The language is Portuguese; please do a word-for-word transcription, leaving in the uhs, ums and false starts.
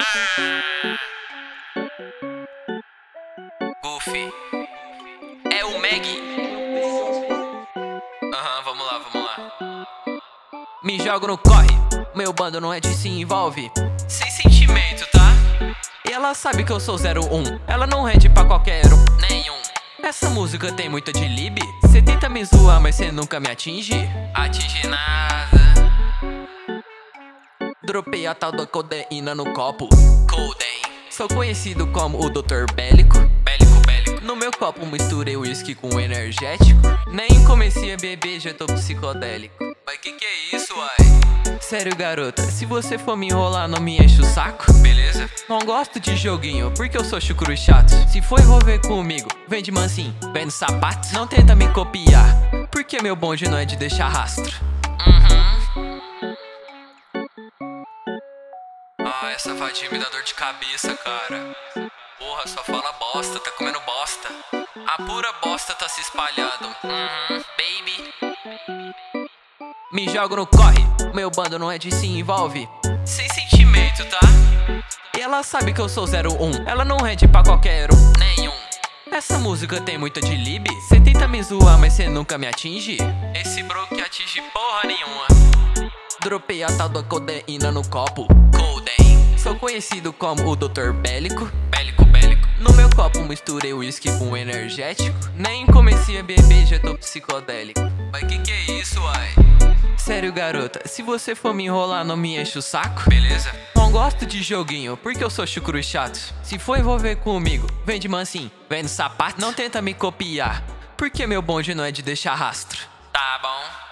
Goofy. É o Meg. Aham, uhum, vamos lá, vamos lá. Me jogo no corre, meu bando não é de se envolve. Sem sentimento, tá? E ela sabe que eu sou zero um. Ela não rende pra qualquer um, nenhum. Essa música tem muita de lib. Cê tenta me zoar, mas cê nunca me atinge. Atinge nada. Dropei a tal da codeína no copo. Codeine. Sou conhecido como o doutor Bélico. Bélico, bélico. No meu copo misturei uísque com energético. Nem comecei a beber, já tô psicodélico. Mas que que é isso, uai? Sério, garota, se você for me enrolar, não me enche o saco. Beleza? Não gosto de joguinho, porque eu sou chucro chato. Se for envolver comigo, vem de mansinho, vem no sapato. Não tenta me copiar, porque meu bonde não é de deixar rastro. Uhum. Ah, essa vadia me dá dor de cabeça, cara. Porra, só fala bosta, tá comendo bosta. A pura bosta tá se espalhando. Uhum, baby. Me jogo no corre, meu bando não é de se envolve. Sem sentimento, tá? E ela sabe que eu sou zero um. Ela não rende pra qualquer um, nenhum. Essa música tem muita de lib. Cê tenta me zoar, mas cê nunca me atinge. Esse bro que atinge porra nenhuma. Dropei a tal da codeína no copo. Codeine. Sou conhecido como o doutor Bélico. Bélico, bélico. No meu copo misturei uísque com energético. Nem comecei a beber, já tô psicodélico. Mas que que é isso, uai? Sério, garota, se você for me enrolar, não me enche o saco. Beleza? Não gosto de joguinho, porque eu sou chucro chato. Se for envolver comigo, vem de mansinho, vem no sapato. Não tenta me copiar, porque meu bonde não é de deixar rastro. Tá bom.